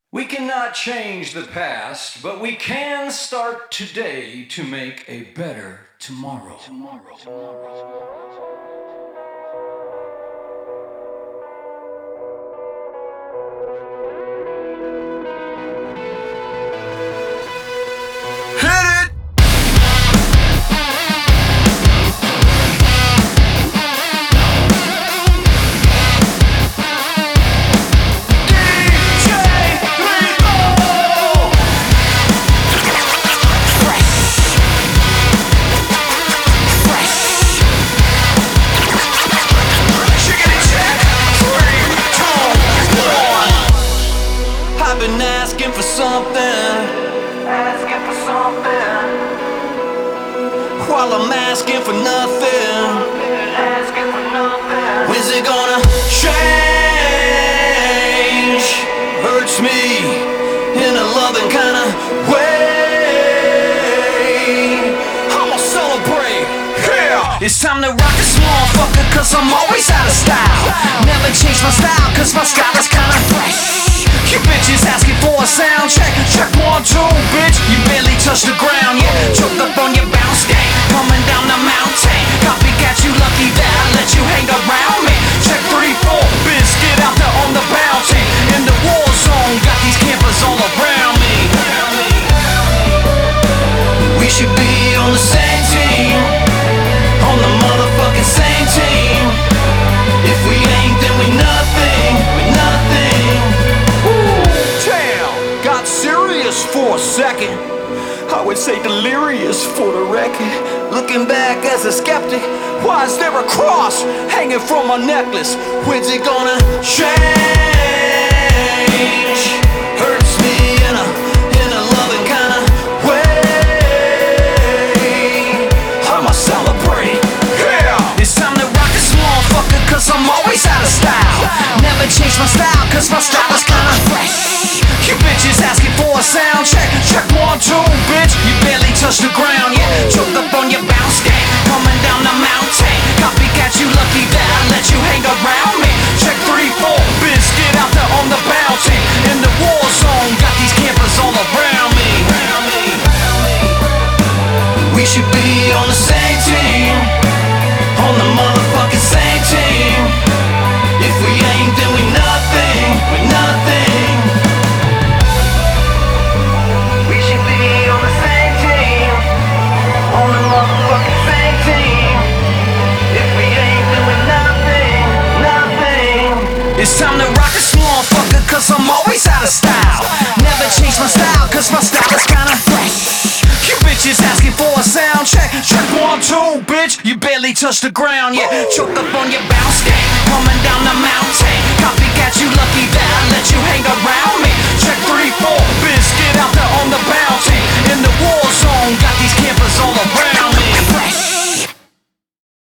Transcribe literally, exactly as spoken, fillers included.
We cannot change the past, but we can start today to make a better tomorrow. Tomorrow. Tomorrow. Been asking for something, asking for something, while I'm asking for nothing, asking for nothing. When's it gonna change? Hurts me in a loving kind of way. I'ma celebrate, yeah. It's time to rock this motherfucker, cause I'm always out of style. Never change my style, cause my style is kinda fresh. You bitches asking for a sound check. Check one, two, bitch. You barely touch the ground, yeah. Choked up on your bounce game, coming down the mountain. Copycat, you lucky that I let you hang around me. Check three, four, bitch. Get out there on the bounty. In the war zone, got these campers all around me. We should be on the same team, on the motherfucking same team. If we ain't, then we nothing, we nothing. Got serious for a second, I would say delirious for the record. Looking back as a skeptic, why is there a cross hanging from my necklace? When's it gonna change? Hurts me in a, in a loving kind of way. I'ma celebrate, yeah. It's time to rock this motherfucker, cause I'm always out of style. Never change my style, cause my style is kinda fresh. You bitches asking for a sound check. Check one, two, bitch. You barely touch the ground, yeah. Choked up on your bounce game, coming down the mountain. Copycat, you lucky that I let you hang around me. Check three, four, bitch. Get out there on the bounty. In the war zone, got these campers all around me. We should be on the same team, on the motherfucking same team. If we ain't, then we nothing, we nothing. It's time to rock this motherfucker, cause I'm always out of style. Never change my style, cause my style is kinda fresh. You bitches asking for a sound check. Check one, two, bitch. You barely touch the ground, yeah. Choked up on your bounce game, coming down the